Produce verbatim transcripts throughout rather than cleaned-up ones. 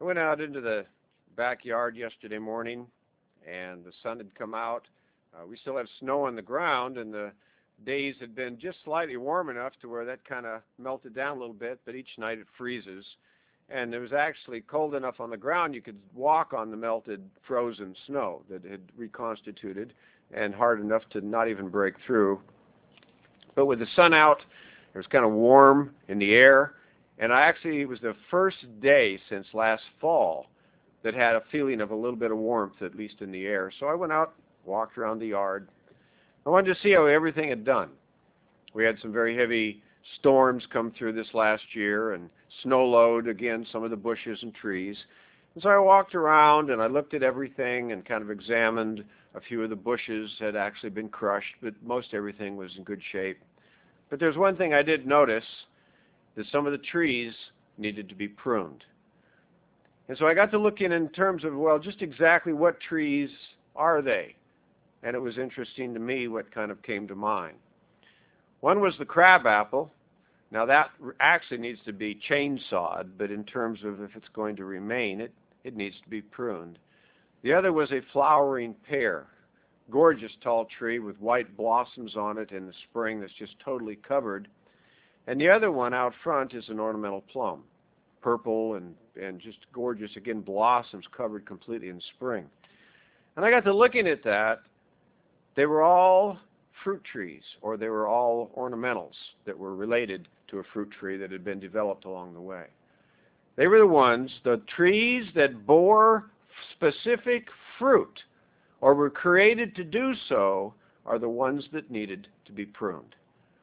I went out into the backyard yesterday morning, and the sun had come out. Uh, we still have snow on the ground, and the days had been just slightly warm enough to where that kind of melted down a little bit, but each night it freezes. And it was actually cold enough on the ground you could walk on the melted, frozen snow that had reconstituted, and hard enough to not even break through. But with the sun out, it was kind of warm in the air, and I actually, it was the first day since last fall that had a feeling of a little bit of warmth, at least in the air. So I went out, walked around the yard. I wanted to see how everything had done. We had some very heavy storms come through this last year, and snow load, again, some of the bushes and trees. And so I walked around and I looked at everything and kind of examined. A few of the bushes had actually been crushed, but most everything was in good shape. But there's one thing I did notice, that some of the trees needed to be pruned. And so I got to looking in terms of, well, just exactly what trees are they? And it was interesting to me what kind of came to mind. One was the crabapple. Now that actually needs to be chainsawed, but in terms of if it's going to remain, it, it needs to be pruned. The other was a flowering pear. Gorgeous tall tree with white blossoms on it in the spring that's just totally covered. And the other one out front is an ornamental plum. Purple and, and just gorgeous, again, blossoms covered completely in spring. And I got to looking at that. They were all fruit trees, or they were all ornamentals that were related to a fruit tree that had been developed along the way. They were the ones, the trees that bore specific fruit, or were created to do so, are the ones that needed to be pruned.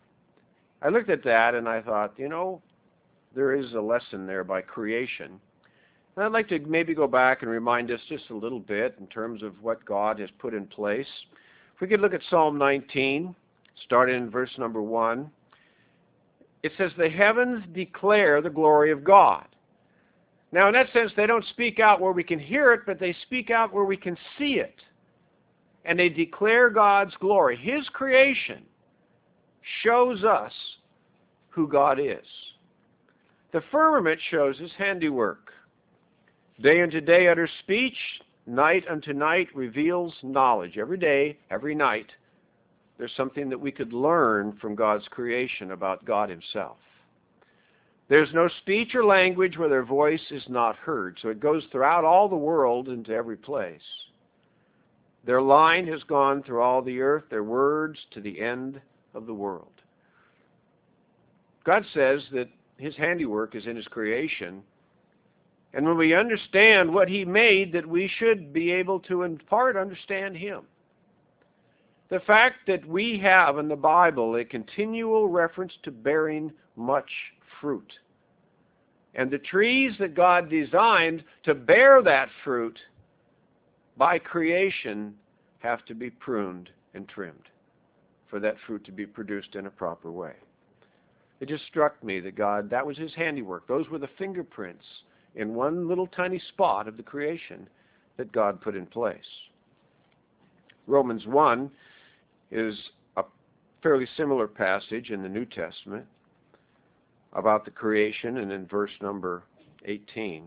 I looked at that and I thought, you know, there is a lesson there by creation. And I'd like to maybe go back and remind us just a little bit in terms of what God has put in place. If we could look at Psalm nineteen, starting in verse number one. It says, the heavens declare the glory of God. Now, in that sense, they don't speak out where we can hear it, but they speak out where we can see it. And they declare God's glory. His creation shows us who God is. The firmament shows His handiwork. Day unto day utters speech, night unto night reveals knowledge. Every day, every night, there's something that we could learn from God's creation about God Himself. There's no speech or language where their voice is not heard. So it goes throughout all the world into every place. Their line has gone through all the earth, their words to the end of the world. God says that His handiwork is in His creation. And when we understand what He made, that we should be able to in part understand Him. The fact that we have in the Bible a continual reference to bearing much fruit. And the trees that God designed to bear that fruit by creation have to be pruned and trimmed for that fruit to be produced in a proper way. It just struck me that God, that was His handiwork. Those were the fingerprints in one little tiny spot of the creation that God put in place. Romans one is a fairly similar passage in the New Testament about the creation, and in verse number eighteen.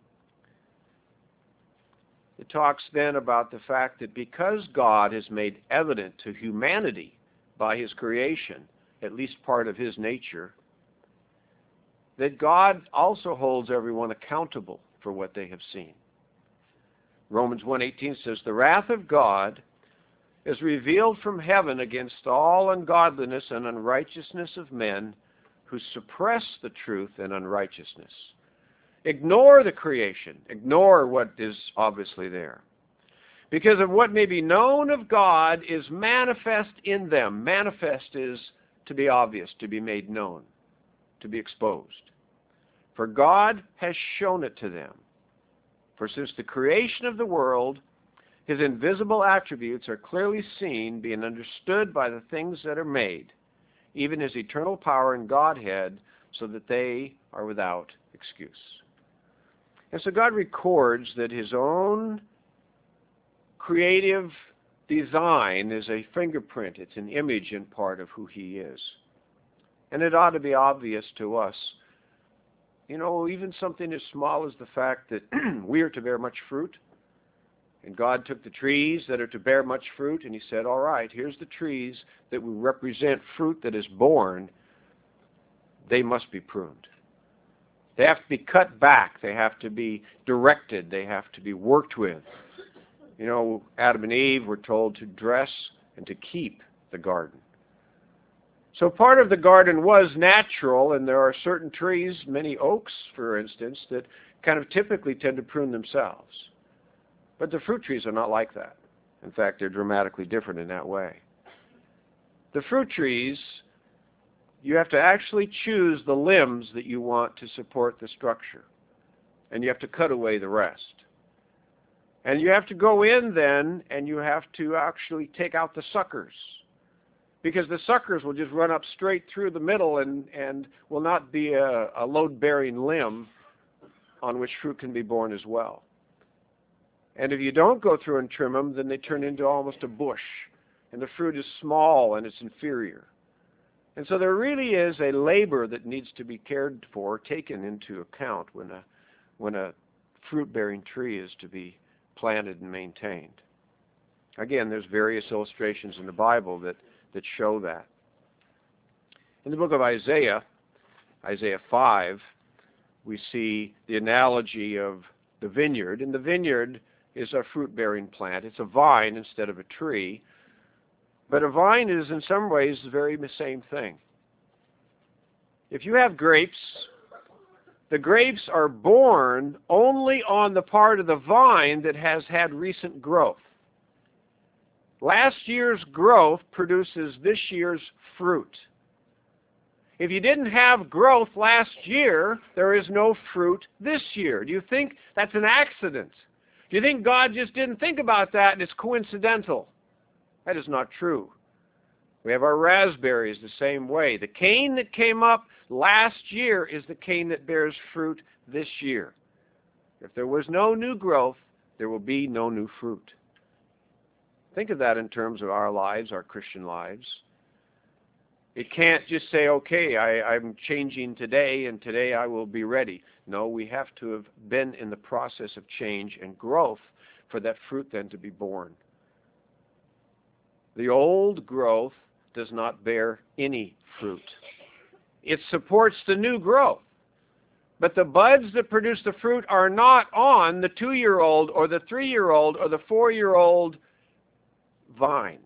It talks then about the fact that because God has made evident to humanity by His creation, at least part of His nature, that God also holds everyone accountable for what they have seen. Romans one eighteen says, the wrath of God is revealed from heaven against all ungodliness and unrighteousness of men who suppress the truth in unrighteousness. Ignore the creation. Ignore what is obviously there. Because of what may be known of God is manifest in them. Manifest is to be obvious, to be made known, to be exposed. For God has shown it to them. For since the creation of the world, His invisible attributes are clearly seen, being understood by the things that are made, even His eternal power and Godhead, so that they are without excuse. And so God records that His own creative design is a fingerprint. It's an image and part of who He is. And it ought to be obvious to us you know, even something as small as the fact that we are to bear much fruit. And God took the trees that are to bear much fruit, and he said, all right, here's the trees that will represent fruit that is born. They must be pruned. They have to be cut back. They have to be directed. They have to be worked with. You know, Adam and Eve were told to dress and to keep the garden. So part of the garden was natural, and there are certain trees, many oaks, for instance, that kind of typically tend to prune themselves. But the fruit trees are not like that. In fact, they're dramatically different in that way. The fruit trees, you have to actually choose the limbs that you want to support the structure. And you have to cut away the rest. And you have to go in then, and you have to actually take out the suckers. Because the suckers will just run up straight through the middle and, and will not be a, a load-bearing limb on which fruit can be born as well. And if you don't go through and trim them, then they turn into almost a bush. And the fruit is small and it's inferior. And so there really is a labor that needs to be cared for, taken into account when a, when a fruit-bearing tree is to be planted and maintained. Again, there's various illustrations in the Bible that, that show that. In the book of Isaiah, Isaiah five, we see the analogy of the vineyard. And the vineyard is a fruit-bearing plant. It's a vine instead of a tree. But a vine is in some ways the very same thing. If you have grapes, the grapes are born only on the part of the vine that has had recent growth. Last year's growth produces this year's fruit. If you didn't have growth last year, there is no fruit this year. Do you think that's an accident? Do you think God just didn't think about that and it's coincidental? That is not true. We have our raspberries the same way. The cane that came up last year is the cane that bears fruit this year. If there was no new growth, there will be no new fruit. Think of that in terms of our lives, our Christian lives. It can't just say, okay, I, I'm changing today, and today I will be ready. No, we have to have been in the process of change and growth for that fruit then to be born. The old growth does not bear any fruit. It supports the new growth. But the buds that produce the fruit are not on the two-year-old or the three-year-old or the four-year-old vines.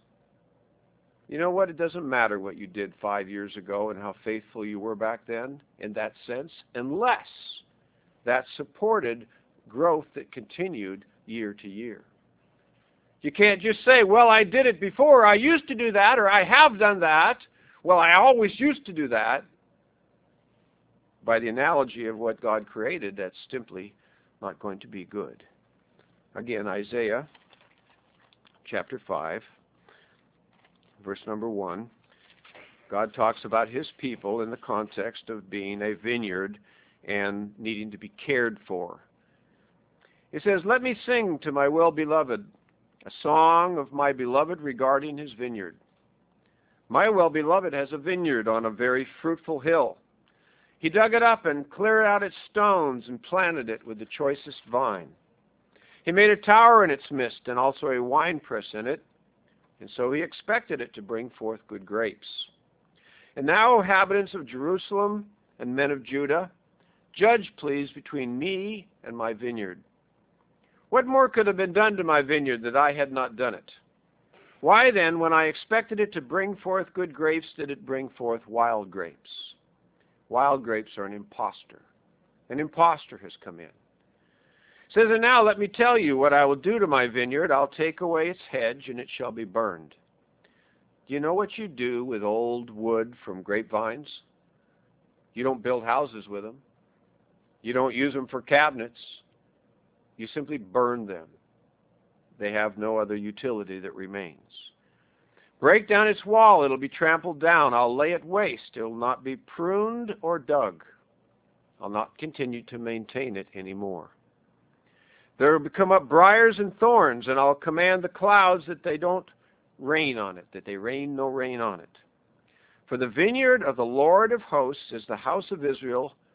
You know what? It doesn't matter what you did five years ago and how faithful you were back then in that sense, unless that supported growth that continued year to year. You can't just say, well, I did it before, I used to do that, or I have done that. Well, I always used to do that. By the analogy of what God created, that's simply not going to be good. Again, Isaiah chapter five, verse number one. God talks about his people in the context of being a vineyard and needing to be cared for. He says, let me sing to my well-beloved a song of my beloved regarding his vineyard. My well-beloved has a vineyard on a very fruitful hill. He dug it up and cleared out its stones and planted it with the choicest vine. He made a tower in its midst and also a winepress in it, and so he expected it to bring forth good grapes. And now, inhabitants of Jerusalem and men of Judah, judge, please, between me and my vineyard. What more could have been done to my vineyard that I had not done it? Why then, when I expected it to bring forth good grapes, did it bring forth wild grapes? Wild grapes are an impostor. An impostor has come in. It says, and now let me tell you what I will do to my vineyard. I'll take away its hedge, and it shall be burned. Do you know what you do with old wood from grapevines? You don't build houses with them. You don't use them for cabinets. You simply burn them. They have no other utility that remains. Break down its wall, it'll be trampled down. I'll lay it waste. It will not be pruned or dug. I'll not continue to maintain it anymore. There will come up briars and thorns, and I'll command the clouds that they don't rain on it, that they rain no rain on it. For the vineyard of the Lord of hosts is the house of Israel,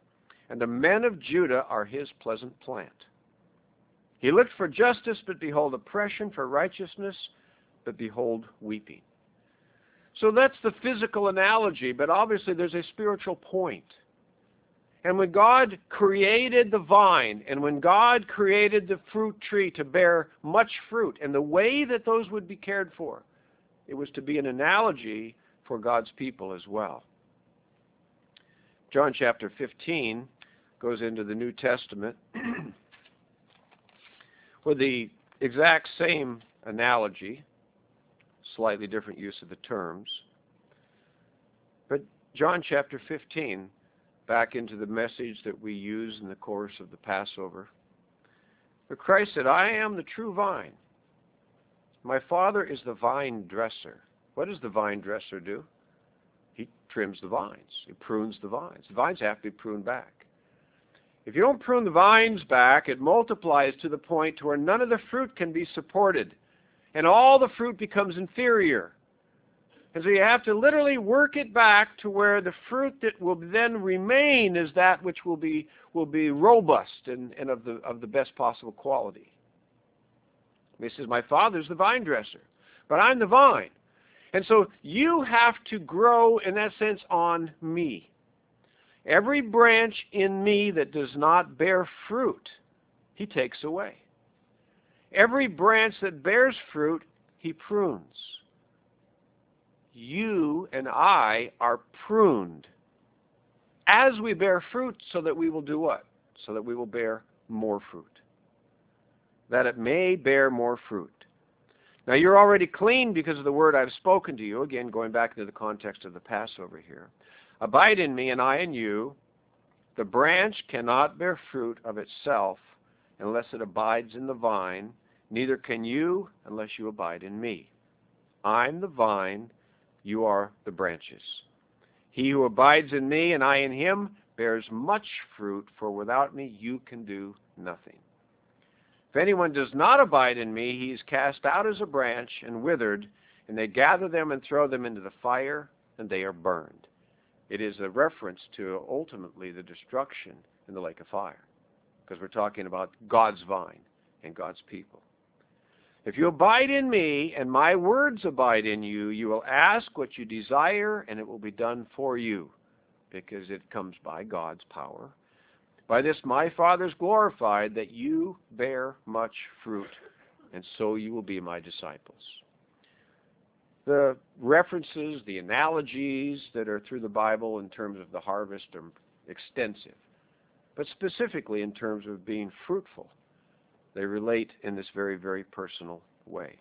and the men of Judah are his pleasant plant. He looked for justice, but behold oppression, for righteousness, but behold weeping. So that's the physical analogy, but obviously there's a spiritual point. And when God created the vine, and when God created the fruit tree to bear much fruit, and the way that those would be cared for, it was to be an analogy for God's people as well. John chapter fifteen goes into the New Testament with the exact same analogy, slightly different use of the terms. But John chapter fifteen, back into the message that we use in the course of the Passover. But Christ said, I am the true vine. My Father is the vine dresser. What does the vine dresser do? He trims the vines. He prunes the vines. The vines have to be pruned back. If you don't prune the vines back, it multiplies to the point to where none of the fruit can be supported, and all the fruit becomes inferior. And so you have to literally work it back to where the fruit that will then remain is that which will be will be robust and, and of the of the best possible quality. And he says, my Father's the vine dresser, but I'm the vine. And so you have to grow, in that sense, on me. Every branch in me that does not bear fruit, he takes away. Every branch that bears fruit, he prunes. You and I are pruned as we bear fruit, so that we will do what? So that we will bear more fruit. That it may bear more fruit. Now you're already clean because of the word I've spoken to you. Again, going back into the context of the Passover here. Abide in me and I in you. The branch cannot bear fruit of itself unless it abides in the vine. Neither can you unless you abide in me. I'm the vine, you are the branches. He who abides in me and I in him bears much fruit, for without me you can do nothing. If anyone does not abide in me, he is cast out as a branch and withered, and they gather them and throw them into the fire, and they are burned. It is a reference to ultimately the destruction in the lake of fire, because we're talking about God's vine and God's people. If you abide in me and my words abide in you, you will ask what you desire, and it will be done for you, because it comes by God's power. By this my Father is glorified, that you bear much fruit, and so you will be my disciples. The references, the analogies that are through the Bible in terms of the harvest are extensive, but specifically in terms of being fruitful, they relate in this very, very personal way.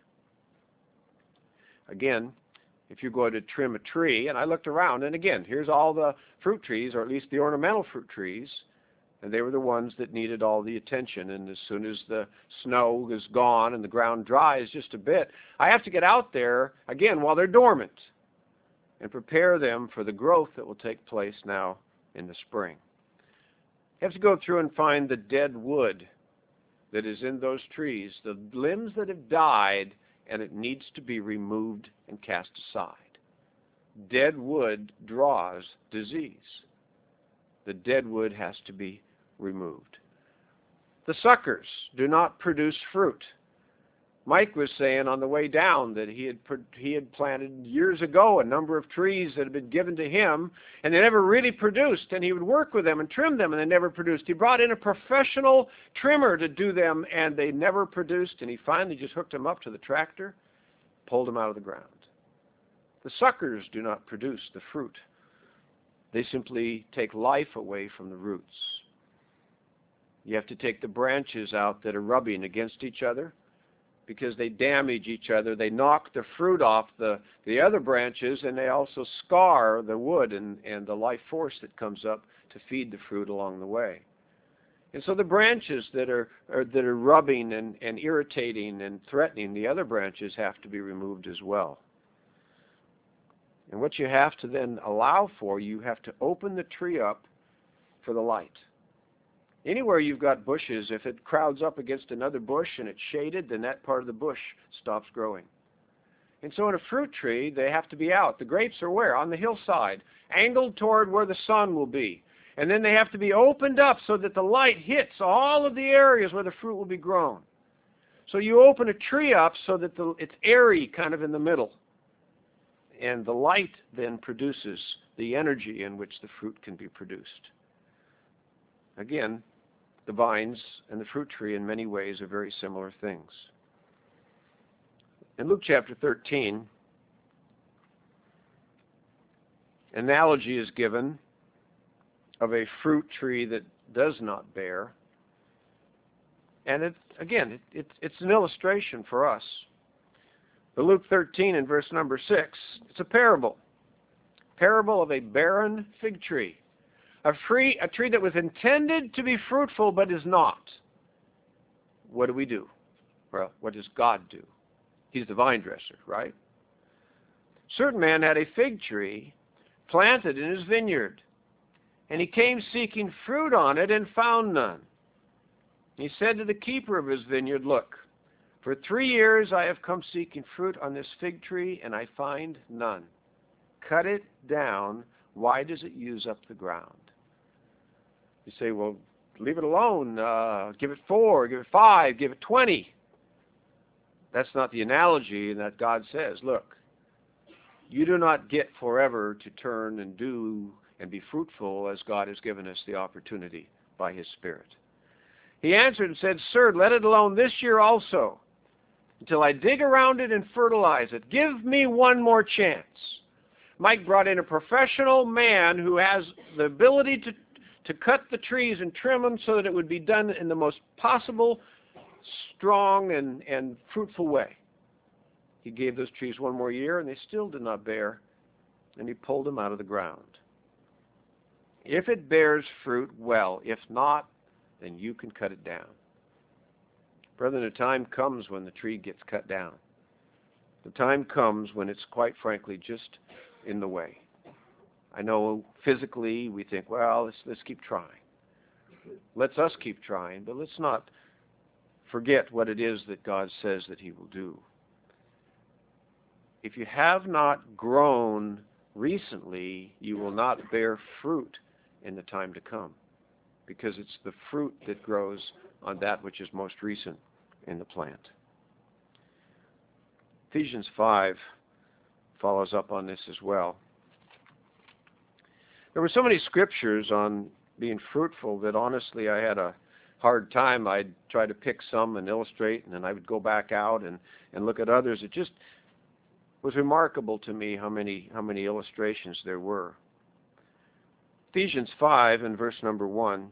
Again, if you go to trim a tree, and I looked around, and again, here's all the fruit trees, or at least the ornamental fruit trees, and they were the ones that needed all the attention. And as soon as the snow is gone and the ground dries just a bit, I have to get out there, again, while they're dormant, and prepare them for the growth that will take place now in the spring. You have to go through and find the dead wood that is in those trees, the limbs that have died, and it needs to be removed and cast aside. Dead wood draws disease. The dead wood has to be removed. The suckers do not produce fruit. Mike was saying on the way down that he had he had planted years ago a number of trees that had been given to him, and they never really produced, and he would work with them and trim them, and they never produced. He brought in a professional trimmer to do them, and they never produced, and he finally just hooked them up to the tractor, pulled them out of the ground. The suckers do not produce the fruit. They simply take life away from the roots. You have to take the branches out that are rubbing against each other, because they damage each other. They knock the fruit off the, the other branches, and they also scar the wood and, and the life force that comes up to feed the fruit along the way. And so the branches that are, are that are rubbing and, and irritating and threatening the other branches have to be removed as well. And what you have to then allow for, you have to open the tree up for the light. Anywhere you've got bushes, if it crowds up against another bush and it's shaded, then that part of the bush stops growing. And so in a fruit tree, they have to be out. The grapes are where? On the hillside, angled toward where the sun will be. And then they have to be opened up so that the light hits all of the areas where the fruit will be grown. So you open a tree up so that the, it's airy kind of in the middle. And the light then produces the energy in which the fruit can be produced. Again, the vines and the fruit tree in many ways are very similar things. In Luke chapter thirteen, an analogy is given of a fruit tree that does not bear. And it, again, it, it, it's an illustration for us. But Luke thirteen and verse number six, it's a parable. Parable of a barren fig tree. A, free, a tree that was intended to be fruitful but is not. What do we do? Well, what does God do? He's the vine dresser, right? Certain man had a fig tree planted in his vineyard, and he came seeking fruit on it and found none. He said to the keeper of his vineyard, "Look, for three years I have come seeking fruit on this fig tree, and I find none. Cut it down. Why does it use up the ground?" You say, well, leave it alone. Uh, give it four, give it five, give it twenty. That's not the analogy that God says. Look, you do not get forever to turn and do and be fruitful as God has given us the opportunity by His Spirit. He answered and said, "Sir, let it alone this year also, until I dig around it and fertilize it. Give me one more chance." Mike brought in a professional man who has the ability to, to cut the trees and trim them so that it would be done in the most possible strong and, and fruitful way. He gave those trees one more year, and they still did not bear, and he pulled them out of the ground. If it bears fruit, well. If not, then you can cut it down. Brethren, the time comes when the tree gets cut down. The time comes when it's quite frankly just in the way. I know physically we think, well, let's, let's keep trying. Let's us keep trying, but let's not forget what it is that God says that He will do. If you have not grown recently, you will not bear fruit in the time to come, because it's the fruit that grows on that which is most recent in the plant. Ephesians five follows up on this as well. There were so many scriptures on being fruitful that honestly I had a hard time. I'd try to pick some and illustrate, and then I would go back out and, and look at others. It just was remarkable to me how many how many illustrations there were. Ephesians five and verse number one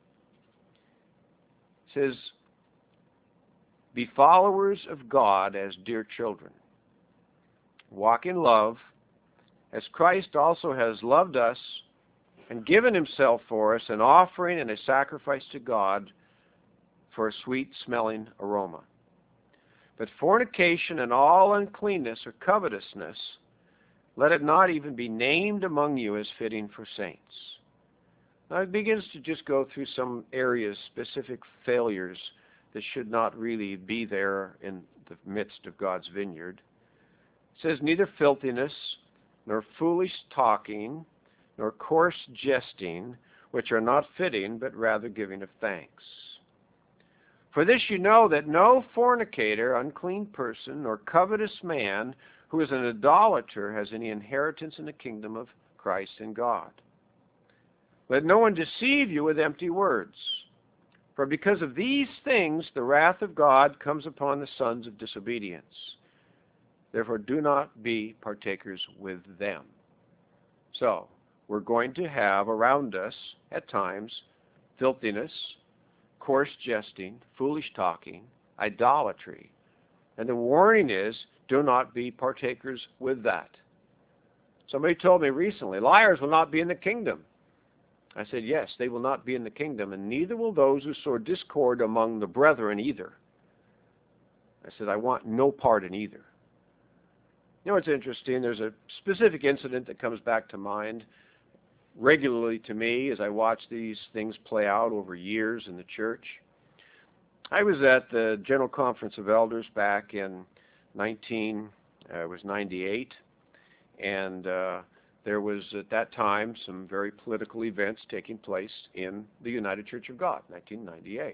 says, "Be followers of God as dear children. Walk in love, as Christ also has loved us and given Himself for us, an offering and a sacrifice to God for a sweet-smelling aroma. But fornication and all uncleanness or covetousness, let it not even be named among you as fitting for saints." Now it begins to just go through some areas, specific failures that should not really be there in the midst of God's vineyard. It says, "Neither filthiness, nor foolish talking, nor coarse jesting, which are not fitting, but rather giving of thanks. For this you know, that no fornicator, unclean person, nor covetous man, who is an idolater, has any inheritance in the kingdom of Christ and God. Let no one deceive you with empty words. For because of these things the wrath of God comes upon the sons of disobedience. Therefore do not be partakers with them." So, we're going to have around us, at times, filthiness, coarse jesting, foolish talking, idolatry. And the warning is, do not be partakers with that. Somebody told me recently, liars will not be in the kingdom. I said, yes, they will not be in the kingdom, and neither will those who sow discord among the brethren either. I said, I want no part in either. You know, it's interesting. There's a specific incident that comes back to mind regularly to me as I watch these things play out over years in the church. I was at the General Conference of Elders back in nineteen, uh, it was ninety-eight, and uh, there was at that time some very political events taking place in the United Church of God, nineteen ninety-eight.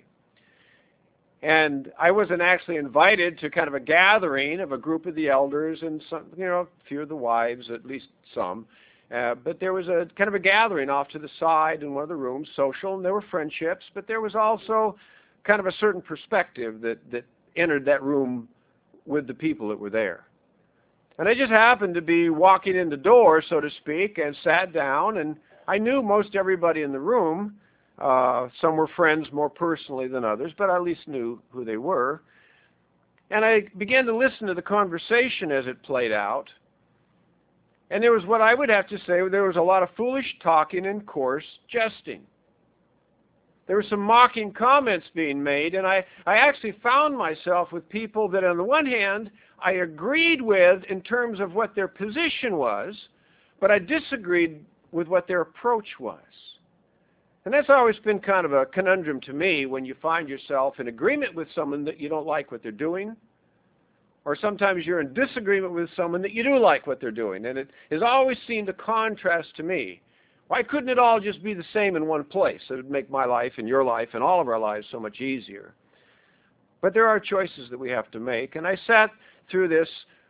And I wasn't actually invited to kind of a gathering of a group of the elders and some, you know, a few of the wives, at least some. Uh, but there was a kind of a gathering off to the side in one of the rooms, social, and there were friendships, but there was also kind of a certain perspective that, that entered that room with the people that were there. And I just happened to be walking in the door, so to speak, and sat down, and I knew most everybody in the room. Uh, some were friends more personally than others, but I at least knew who they were. And I began to listen to the conversation as it played out. And there was what I would have to say, there was a lot of foolish talking and coarse jesting. There were some mocking comments being made, and I, I actually found myself with people that on the one hand I agreed with in terms of what their position was, but I disagreed with what their approach was. And that's always been kind of a conundrum to me when you find yourself in agreement with someone that you don't like what they're doing, or sometimes you're in disagreement with someone that you do like what they're doing. And it has always seemed a contrast to me. Why couldn't it all just be the same in one place? It would make my life and your life and all of our lives so much easier. But there are choices that we have to make. And I sat through this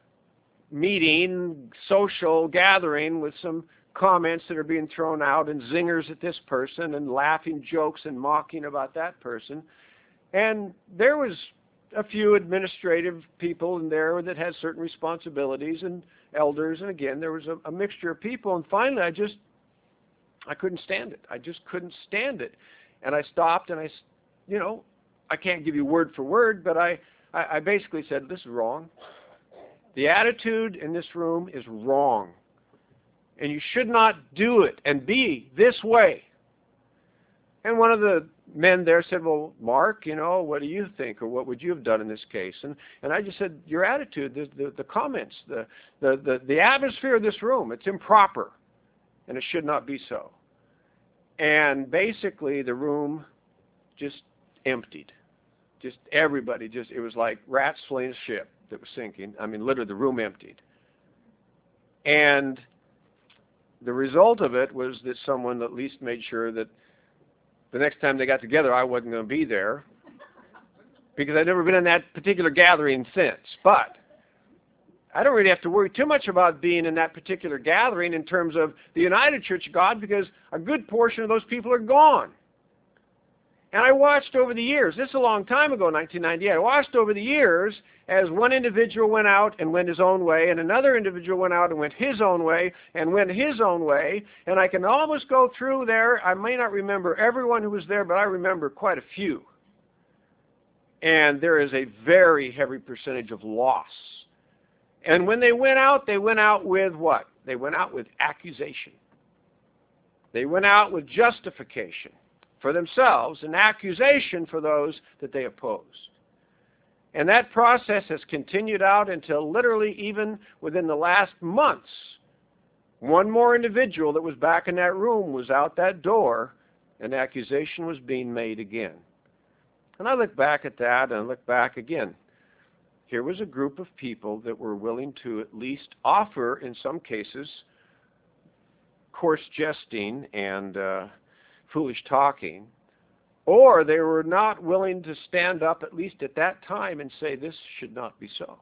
meeting, social gathering with some comments that are being thrown out and zingers at this person and laughing jokes and mocking about that person. And there was a few administrative people in there that had certain responsibilities and elders. And again, there was a, a mixture of people. And finally, I just, I couldn't stand it. I just couldn't stand it. And I stopped and I, you know, I can't give you word for word, but I, I, I basically said, this is wrong. The attitude in this room is wrong. And you should not do it and be this way. And one of the men there said, well, Mark, you know, what do you think, or what would you have done in this case? And and I just said, your attitude, the, the, the comments, the, the, the, the atmosphere of this room, it's improper, and it should not be so. And basically the room just emptied. Just everybody, just it was like rats fleeing a ship that was sinking. I mean, literally the room emptied. And the result of it was that someone at least made sure that the next time they got together, I wasn't going to be there, because I'd never been in that particular gathering since. But I don't really have to worry too much about being in that particular gathering in terms of the United Church of God, because a good portion of those people are gone. And I watched over the years, this is a long time ago, nineteen ninety-eight, I watched over the years as one individual went out and went his own way, and another individual went out and went his own way, and went his own way, and I can almost go through there. I may not remember everyone who was there, but I remember quite a few. And there is a very heavy percentage of loss. And when they went out, they went out with what? They went out with accusation. They went out with justification for themselves, an accusation for those that they opposed. And that process has continued out until literally even within the last months, one more individual that was back in that room was out that door, and accusation was being made again. And I look back at that, and I look back again. Here was a group of people that were willing to at least offer, in some cases, coarse jesting and uh, foolish talking, or they were not willing to stand up, at least at that time, and say this should not be so.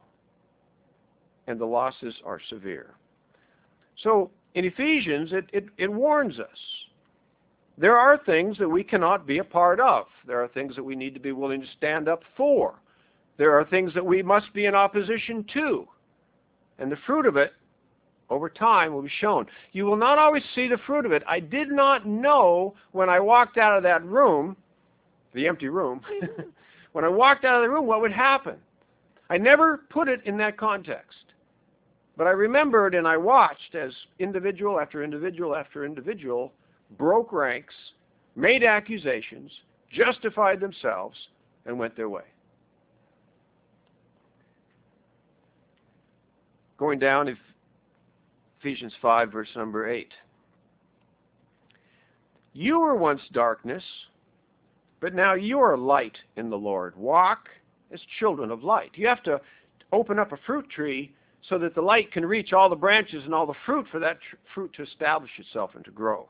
And the losses are severe. So in Ephesians, it, it, it warns us. There are things that we cannot be a part of. There are things that we need to be willing to stand up for. There are things that we must be in opposition to. And the fruit of it, over time, will be shown. You will not always see the fruit of it. I did not know when I walked out of that room, the empty room, when I walked out of the room, what would happen. I never put it in that context. But I remembered and I watched as individual after individual after individual broke ranks, made accusations, justified themselves, and went their way. Going down to Ephesians five, verse number eight. You were once darkness, but now you are light in the Lord. Walk as children of light. You have to open up a fruit tree so that the light can reach all the branches and all the fruit for that tr- fruit to establish itself and to grow.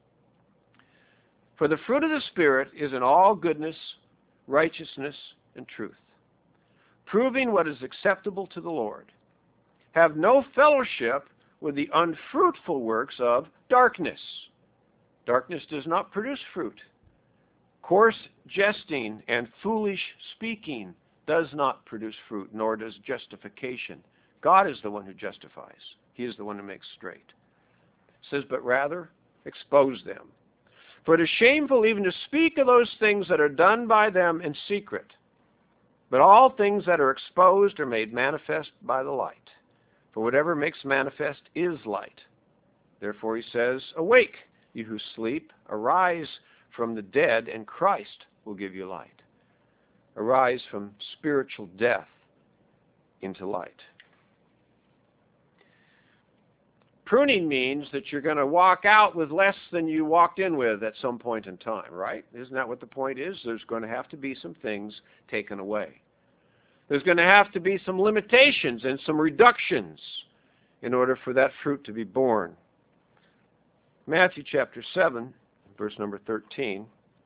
For the fruit of the Spirit is in all goodness, righteousness, and truth, proving what is acceptable to the Lord. Have no fellowship with the unfruitful works of darkness. Darkness does not produce fruit. Coarse jesting and foolish speaking does not produce fruit, nor does justification. God is the one who justifies. He is the one who makes straight. It says, but rather expose them. For it is shameful even to speak of those things that are done by them in secret. But all things that are exposed are made manifest by the light. For whatever makes manifest is light. Therefore he says, awake, you who sleep, arise from the dead, and Christ will give you light. Arise from spiritual death into light. Pruning means that you're going to walk out with less than you walked in with at some point in time, right? Isn't that what the point is? There's going to have to be some things taken away. There's going to have to be some limitations and some reductions in order for that fruit to be born. Matthew chapter seven, verse number thirteen.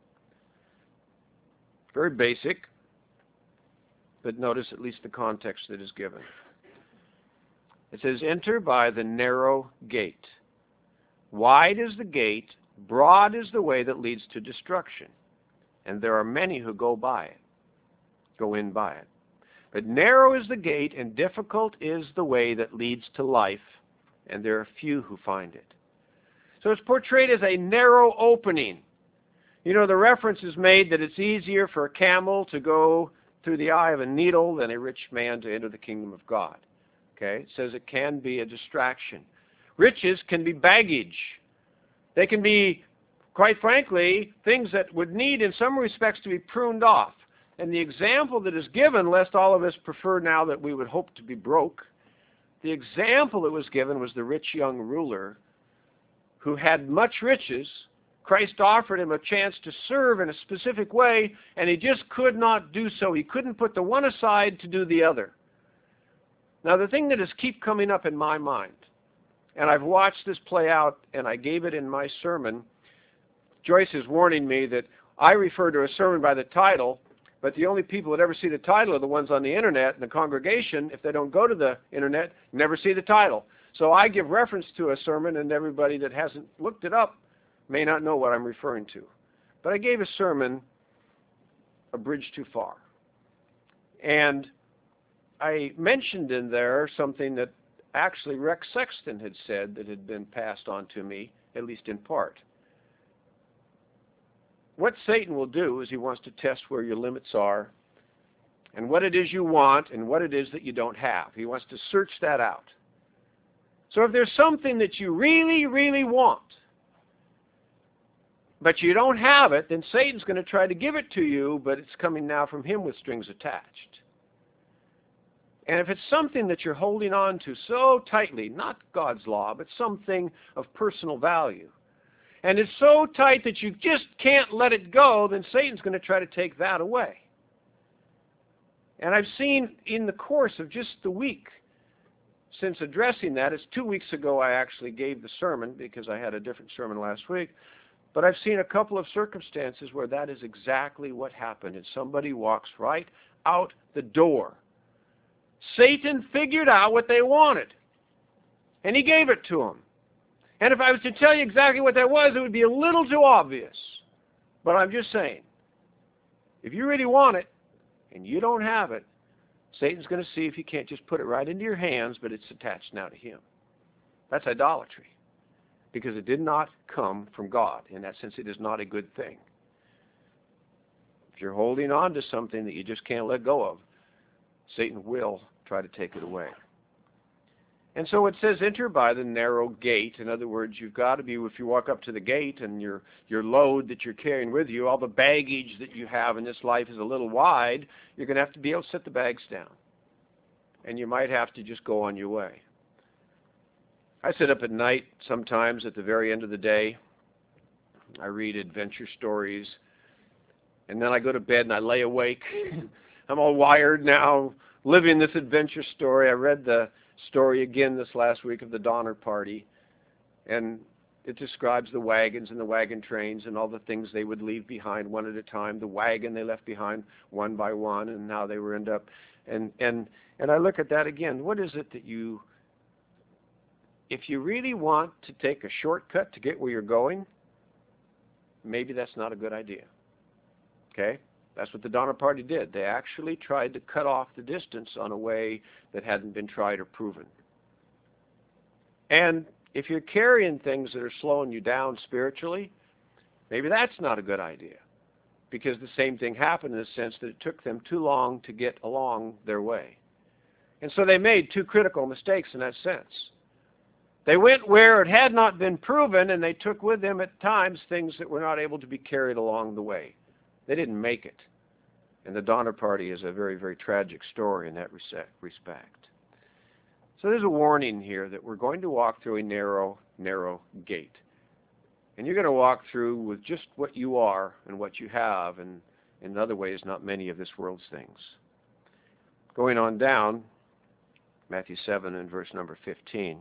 Very basic, but notice at least the context that is given. It says, enter by the narrow gate. Wide is the gate, broad is the way that leads to destruction, and there are many who go by it, go in by it. But narrow is the gate, and difficult is the way that leads to life, and there are few who find it. So it's portrayed as a narrow opening. You know, the reference is made that it's easier for a camel to go through the eye of a needle than a rich man to enter the kingdom of God. Okay? It says it can be a distraction. Riches can be baggage. They can be, quite frankly, things that would need in some respects to be pruned off. And the example that is given, lest all of us prefer now that we would hope to be broke, the example that was given was the rich young ruler who had much riches. Christ offered him a chance to serve in a specific way, and he just could not do so. He couldn't put the one aside to do the other. Now, the thing that is keep coming up in my mind, and I've watched this play out, and I gave it in my sermon. Joyce is warning me that I refer to a sermon by the title, but the only people that ever see the title are the ones on the internet, and the congregation, if they don't go to the internet, never see the title. So I give reference to a sermon, and everybody that hasn't looked it up may not know what I'm referring to. But I gave a sermon, A Bridge Too Far. And I mentioned in there something that actually Rex Sexton had said that had been passed on to me, at least in part. What Satan will do is he wants to test where your limits are and what it is you want and what it is that you don't have. He wants to search that out. So if there's something that you really, really want, but you don't have it, then Satan's going to try to give it to you, but it's coming now from him with strings attached. And if it's something that you're holding on to so tightly, not God's law, but something of personal value, and it's so tight that you just can't let it go, then Satan's going to try to take that away. And I've seen in the course of just the week since addressing that, it's two weeks ago I actually gave the sermon because I had a different sermon last week, but I've seen a couple of circumstances where that is exactly what happened, and somebody walks right out the door. Satan figured out what they wanted, and he gave it to them. And if I was to tell you exactly what that was, it would be a little too obvious. But I'm just saying, if you really want it, and you don't have it, Satan's going to see if he can't just put it right into your hands, but it's attached now to him. That's idolatry, because it did not come from God. In that sense, it is not a good thing. If you're holding on to something that you just can't let go of, Satan will try to take it away. And so it says, enter by the narrow gate. In other words, you've got to be, if you walk up to the gate and your, your load that you're carrying with you, all the baggage that you have in this life is a little wide, you're going to have to be able to set the bags down. And you might have to just go on your way. I sit up at night sometimes at the very end of the day. I read adventure stories. And then I go to bed and I lay awake. I'm all wired now, living this adventure story. I read the story again this last week of the Donner Party, and it describes the wagons and the wagon trains and all the things they would leave behind one at a time. The wagon they left behind one by one, and how they were end up. And and and I look at that again. What is it that you, if you really want to take a shortcut to get where you're going, maybe that's not a good idea. Okay? That's what the Donner Party did. They actually tried to cut off the distance on a way that hadn't been tried or proven. And if you're carrying things that are slowing you down spiritually, maybe that's not a good idea, because the same thing happened in the sense that it took them too long to get along their way. And so they made two critical mistakes in that sense. They went where it had not been proven, and they took with them at times things that were not able to be carried along the way. They didn't make it. And the Donner Party is a very, very tragic story in that respect. So there's a warning here that we're going to walk through a narrow, narrow gate. And you're going to walk through with just what you are and what you have, and in other ways, not many of this world's things. Going on down, Matthew seven and verse number fifteen.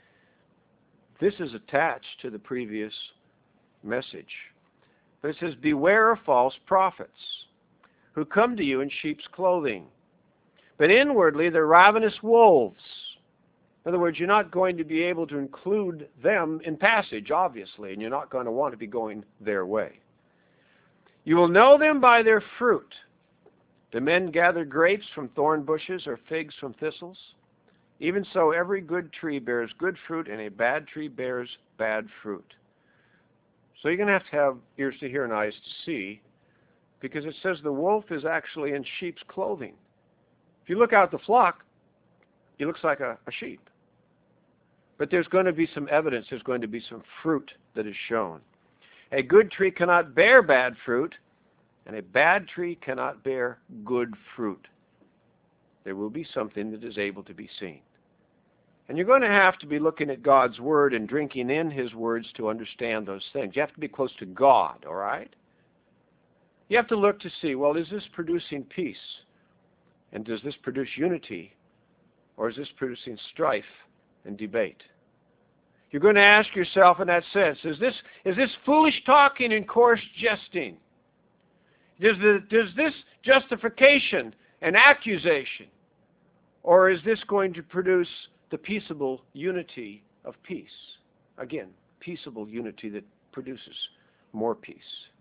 This is attached to the previous message. But it says, beware of false prophets who come to you in sheep's clothing, but inwardly they're ravenous wolves. In other words, you're not going to be able to include them in passage, obviously, and you're not going to want to be going their way. You will know them by their fruit. Do men gather grapes from thorn bushes or figs from thistles? Even so, every good tree bears good fruit, and a bad tree bears bad fruit. So you're going to have to have ears to hear and eyes to see, because it says the wolf is actually in sheep's clothing. If you look out the flock, he looks like a, a sheep. But there's going to be some evidence, there's going to be some fruit that is shown. A good tree cannot bear bad fruit, and a bad tree cannot bear good fruit. There will be something that is able to be seen. And you're going to have to be looking at God's Word and drinking in His words to understand those things. You have to be close to God, all right? You have to look to see, well, is this producing peace? And does this produce unity? Or is this producing strife and debate? You're going to ask yourself in that sense, is this, is this foolish talking and coarse jesting? Does, the, does this justification an accusation? Or is this going to produce the peaceable unity of peace? Again, peaceable unity that produces more peace.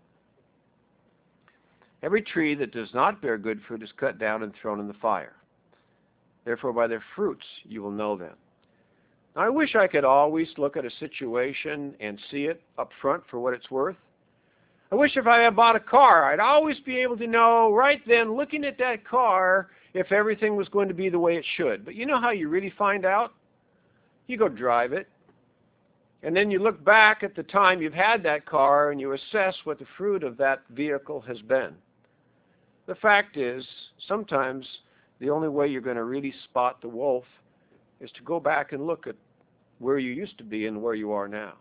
Every tree that does not bear good fruit is cut down and thrown in the fire. Therefore, by their fruits you will know them. Now, I wish I could always look at a situation and see it up front for what it's worth. I wish if I had bought a car, I'd always be able to know right then, looking at that car, if everything was going to be the way it should. But you know how you really find out? You go drive it. And then you look back at the time you've had that car and you assess what the fruit of that vehicle has been. The fact is, sometimes the only way you're going to really spot the wolf is to go back and look at where you used to be and where you are now.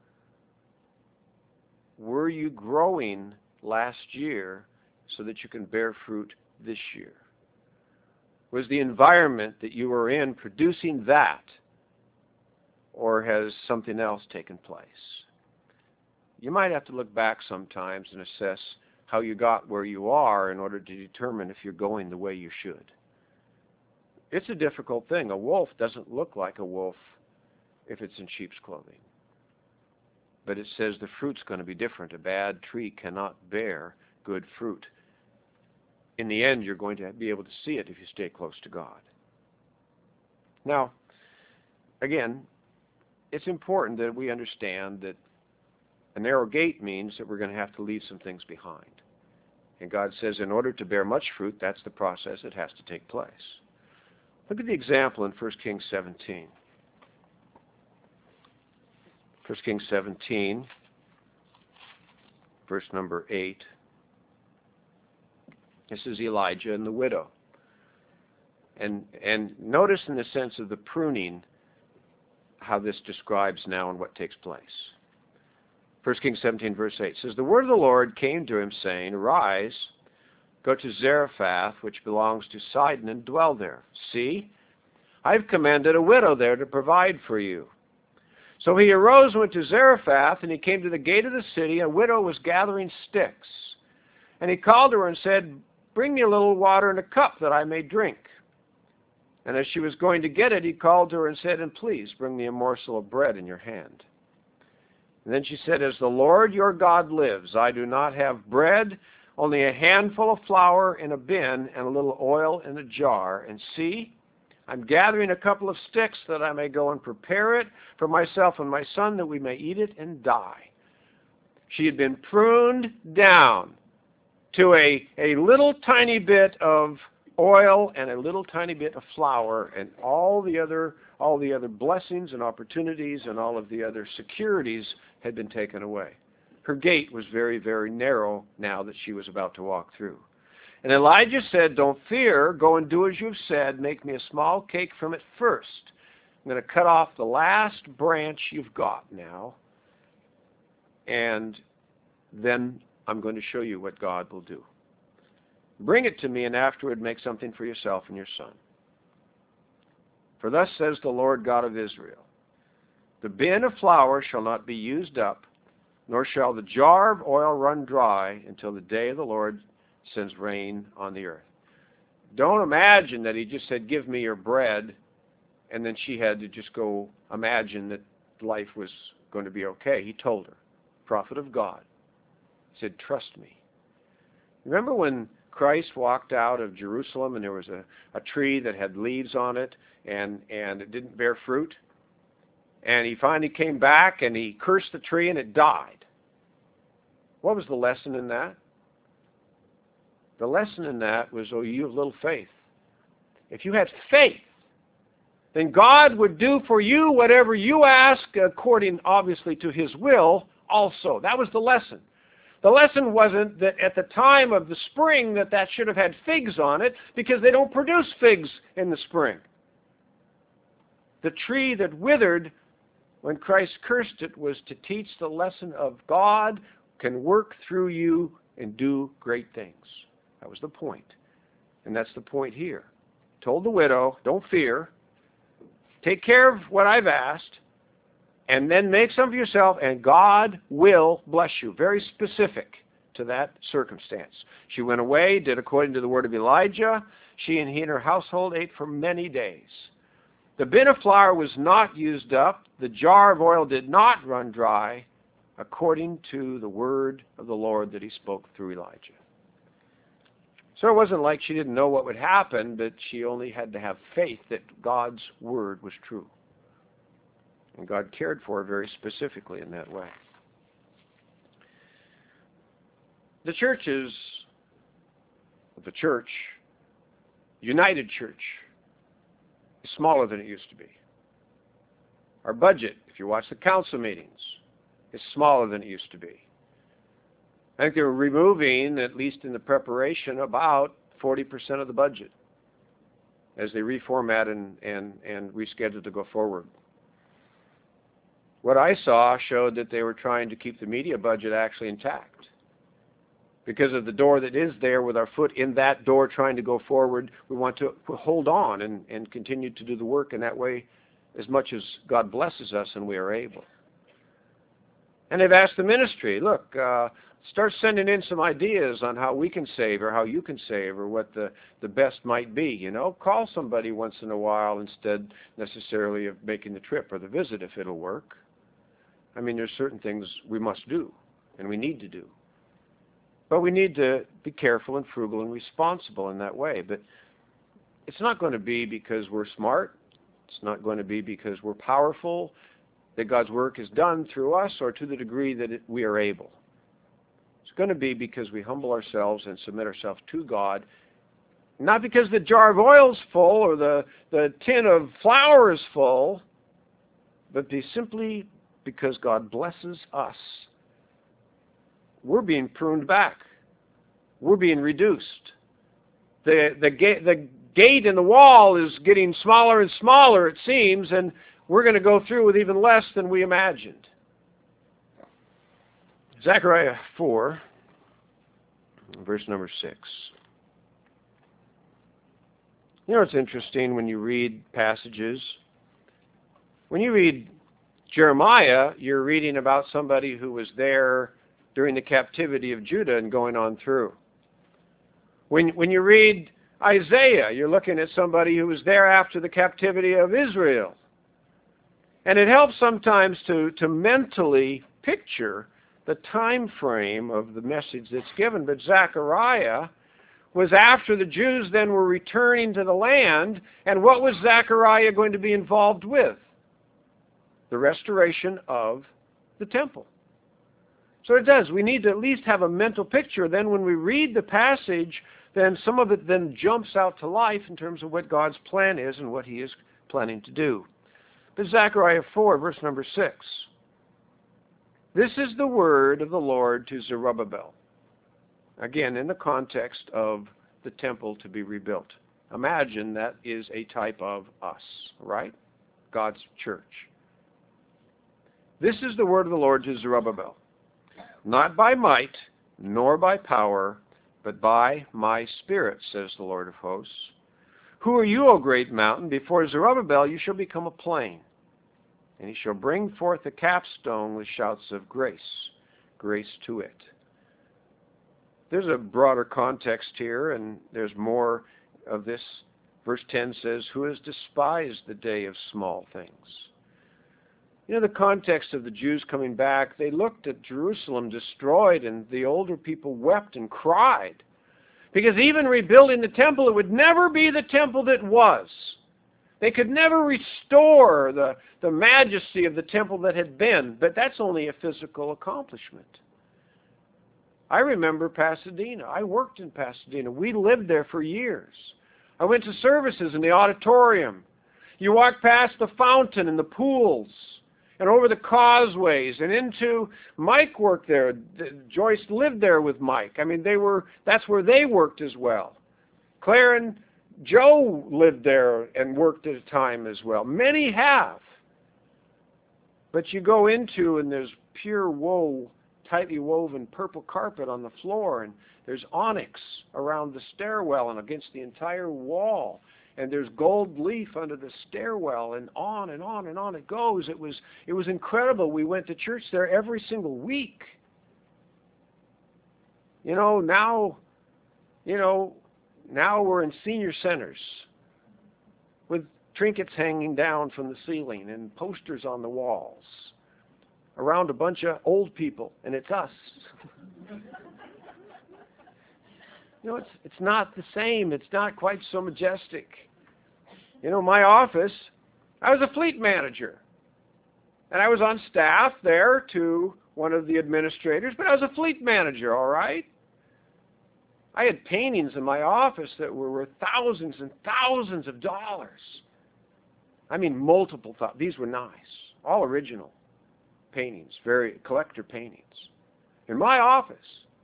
Were you growing last year so that you can bear fruit this year? Was the environment that you were in producing that, or has something else taken place? You might have to look back sometimes and assess how you got where you are in order to determine if you're going the way you should. It's a difficult thing. A wolf doesn't look like a wolf if it's in sheep's clothing. But it says the fruit's going to be different. A bad tree cannot bear good fruit. In the end, you're going to be able to see it if you stay close to God. Now, again, it's important that we understand that a narrow gate means that we're going to have to leave some things behind. And God says in order to bear much fruit, that's the process that has to take place. Look at the example in First Kings seventeen. First Kings seventeen, verse number eight. This is Elijah and the widow. And, and notice in the sense of the pruning how this describes now and what takes place. First Kings seventeen, verse eight says, the word of the Lord came to him, saying, arise, go to Zarephath, which belongs to Sidon, and dwell there. See, I've commanded a widow there to provide for you." So he arose and went to Zarephath, and he came to the gate of the city. A widow was gathering sticks. And he called to her and said, "Bring me a little water in a cup that I may drink." And as she was going to get it, he called to her and said, "And please bring me a morsel of bread in your hand." And then she said, "As the Lord your God lives, I do not have bread, only a handful of flour in a bin and a little oil in a jar. And see, I'm gathering a couple of sticks that I may go and prepare it for myself and my son, that we may eat it and die." She had been pruned down to a, a little tiny bit of oil and a little tiny bit of flour, and all the other all the other blessings and opportunities and all of the other securities had been taken away. Her gate was very, very narrow now that she was about to walk through. And Elijah said, "Don't fear, go and do as you've said. Make me a small cake from it first. I'm going to cut off the last branch you've got now, and then I'm going to show you what God will do. Bring it to me, and afterward make something for yourself and your son. For thus says the Lord God of Israel, the bin of flour shall not be used up, nor shall the jar of oil run dry until the day of the Lord sends rain on the earth." Don't imagine that he just said, "Give me your bread," and then she had to just go imagine that life was going to be okay. He told her, prophet of God, he said, "Trust me." Remember when Christ walked out of Jerusalem and there was a, a tree that had leaves on it and, and it didn't bear fruit? And he finally came back and he cursed the tree and it died. What was the lesson in that? The lesson in that was, oh, you have little faith. If you had faith, then God would do for you whatever you ask, according, obviously, to his will also. That was the lesson. The lesson wasn't that at the time of the spring that that should have had figs on it, because they don't produce figs in the spring. The tree that withered when Christ cursed it was to teach the lesson of God can work through you and do great things. That was the point. And that's the point here. Told the widow, don't fear. Take care of what I've asked, and then make some for yourself, and God will bless you. Very specific to that circumstance. She went away, did according to the word of Elijah. She and he and her household ate for many days. The bin of flour was not used up. The jar of oil did not run dry, according to the word of the Lord that he spoke through Elijah. So it wasn't like she didn't know what would happen, but she only had to have faith that God's word was true. And God cared for her very specifically in that way. The churches, the church, United Church, is smaller than it used to be. Our budget, if you watch the council meetings, is smaller than it used to be. I think they were removing, at least in the preparation, about forty percent of the budget as they reformat and, and, and rescheduled to go forward. What I saw showed that they were trying to keep the media budget actually intact. Because of the door that is there, with our foot in that door trying to go forward, we want to hold on and, and continue to do the work in that way as much as God blesses us and we are able. And they've asked the ministry, look, uh, start sending in some ideas on how we can save or how you can save or what the, the best might be. You know, call somebody once in a while instead necessarily of making the trip or the visit if it'll work. I mean, there's certain things we must do and we need to do. But we need to be careful and frugal and responsible in that way. But it's not going to be because we're smart. It's not going to be because we're powerful, that God's work is done through us or to the degree that it, we are able. It's going to be because we humble ourselves and submit ourselves to God, not because the jar of oil is full or the, the tin of flour is full, but be simply because God blesses us. We're being pruned back. We're being reduced. The, the, ga- the gate in the wall is getting smaller and smaller, it seems, and we're going to go through with even less than we imagined. Zechariah four, verse number six. You know, it's interesting when you read passages. When you read Jeremiah, you're reading about somebody who was there during the captivity of Judah and going on through. When, when you read Isaiah, you're looking at somebody who was there after the captivity of Israel. And it helps sometimes to, to mentally picture the time frame of the message that's given. But Zechariah was after the Jews then were returning to the land, and what was Zechariah going to be involved with? The restoration of the temple. So it does. We need to at least have a mental picture. Then when we read the passage, then some of it then jumps out to life in terms of what God's plan is and what He is planning to do. But Zechariah four, verse number six. This is the word of the Lord to Zerubbabel. Again, in the context of the temple to be rebuilt. Imagine that is a type of us, right? God's church. This is the word of the Lord to Zerubbabel. Not by might, nor by power, but by my Spirit, says the Lord of hosts. Who are you, O great mountain? Before Zerubbabel you shall become a plain, and he shall bring forth a capstone with shouts of grace, grace to it. There's a broader context here, and there's more of this. Verse ten says, who has despised the day of small things? You know, the context of the Jews coming back, they looked at Jerusalem destroyed, and the older people wept and cried. Because even rebuilding the temple, it would never be the temple that was. They could never restore the, the majesty of the temple that had been, but that's only a physical accomplishment. I remember Pasadena. I worked in Pasadena. We lived there for years. I went to services in the auditorium. You walk past the fountain and the pools, and over the causeways, and into, Mike worked there. Joyce lived there with Mike. I mean, they were, that's where they worked as well. Claire and Joe lived there and worked at a time as well. Many have. But you go into, and there's pure woe, tightly woven purple carpet on the floor, and there's onyx around the stairwell and against the entire wall. And there's gold leaf under the stairwell, and on and on and on it goes. It was it was incredible. We went to church there every single week. You know, now, you know, now we're in senior centers with trinkets hanging down from the ceiling and posters on the walls around a bunch of old people, and it's us. You know, it's it's not the same. It's not quite so majestic. You know, my office, I was a fleet manager. And I was on staff there to one of the administrators, but I was a fleet manager, all right? I had paintings in my office that were worth thousands and thousands of dollars. I mean, multiple thousands. These were nice, all original paintings, very collector paintings, in my office.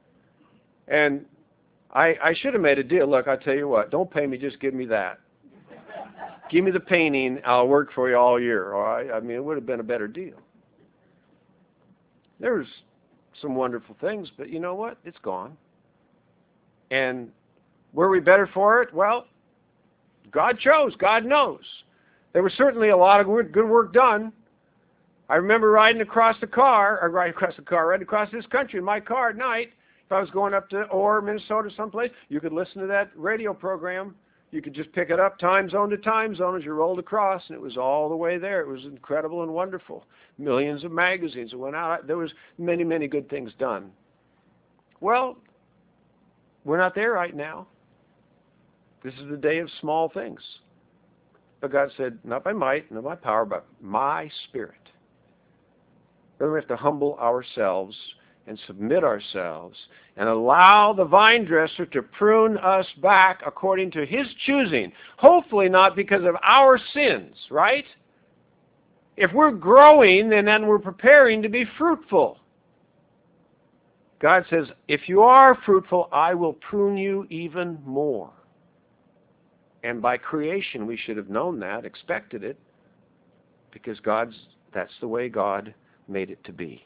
And I, I should have made a deal. Look, I'll tell you what, don't pay me, just give me that. Give me the painting, I'll work for you all year. All right? I mean, it would have been a better deal. There's some wonderful things, but you know what? It's gone. And were we better for it? Well, God chose. God knows. There was certainly a lot of good work done. I remember riding across the car, or riding across the car, riding across this country in my car at night. If I was going up to Orr, Minnesota, someplace, you could listen to that radio program. You could just pick it up time zone to time zone as you rolled across, and it was all the way there. It was incredible and wonderful. Millions of magazines that went out. There was many, many good things done. Well, we're not there right now. This is the day of small things. But God said, not by might, not by power, but my Spirit. Then we have to humble ourselves and submit ourselves and allow the vine dresser to prune us back according to His choosing. Hopefully not because of our sins, right? If we're growing, then, then we're preparing to be fruitful. God says, if you are fruitful, I will prune you even more. And by creation, we should have known that, expected it, because God's, that's the way God made it to be.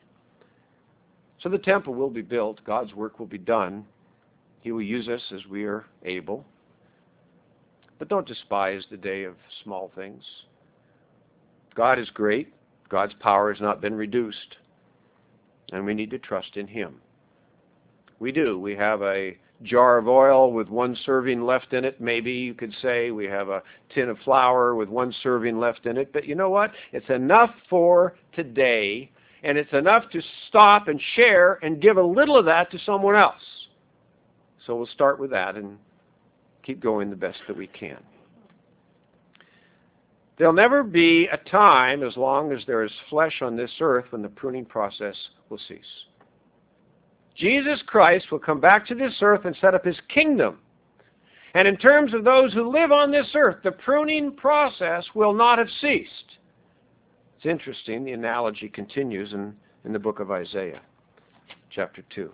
So the temple will be built. God's work will be done. He will use us as we are able. But don't despise the day of small things. God is great. God's power has not been reduced. And we need to trust in Him. We do. We have a jar of oil with one serving left in it, maybe you could say. We have a tin of flour with one serving left in it. But you know what? It's enough for today, and it's enough to stop and share and give a little of that to someone else. So we'll start with that and keep going the best that we can. There'll never be a time, as long as there is flesh on this earth, when the pruning process will cease. Jesus Christ will come back to this earth and set up His kingdom. And in terms of those who live on this earth, the pruning process will not have ceased. It's interesting, the analogy continues in, in the book of Isaiah, chapter two.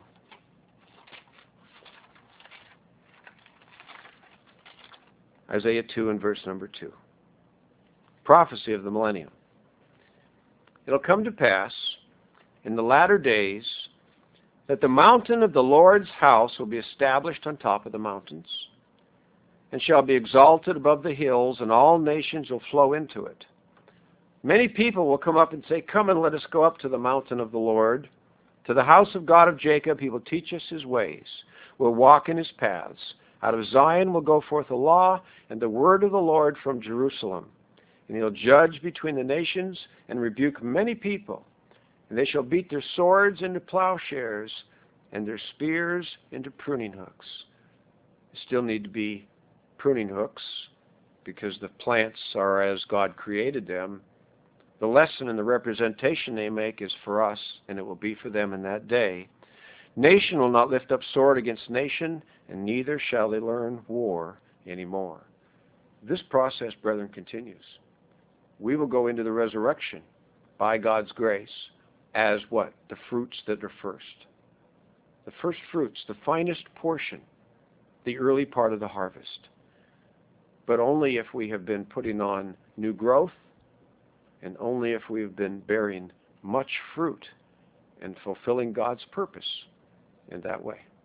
Isaiah two and verse number two. Prophecy of the millennium. It'll come to pass in the latter days that the mountain of the Lord's house will be established on top of the mountains, and shall be exalted above the hills, and all nations will flow into it. Many people will come up and say, "Come and let us go up to the mountain of the Lord, to the house of God of Jacob. He will teach us His ways. We'll walk in His paths. Out of Zion will go forth the law and the word of the Lord from Jerusalem. And He'll judge between the nations and rebuke many people. And they shall beat their swords into plowshares and their spears into pruning hooks." There still need to be pruning hooks because the plants are as God created them. The lesson and the representation they make is for us, and it will be for them in that day. Nation will not lift up sword against nation, and neither shall they learn war anymore. This process, brethren, continues. We will go into the resurrection by God's grace as what? The fruits that are first. The first fruits, the finest portion, the early part of the harvest. But only if we have been putting on new growth, and only if we have been bearing much fruit and fulfilling God's purpose in that way.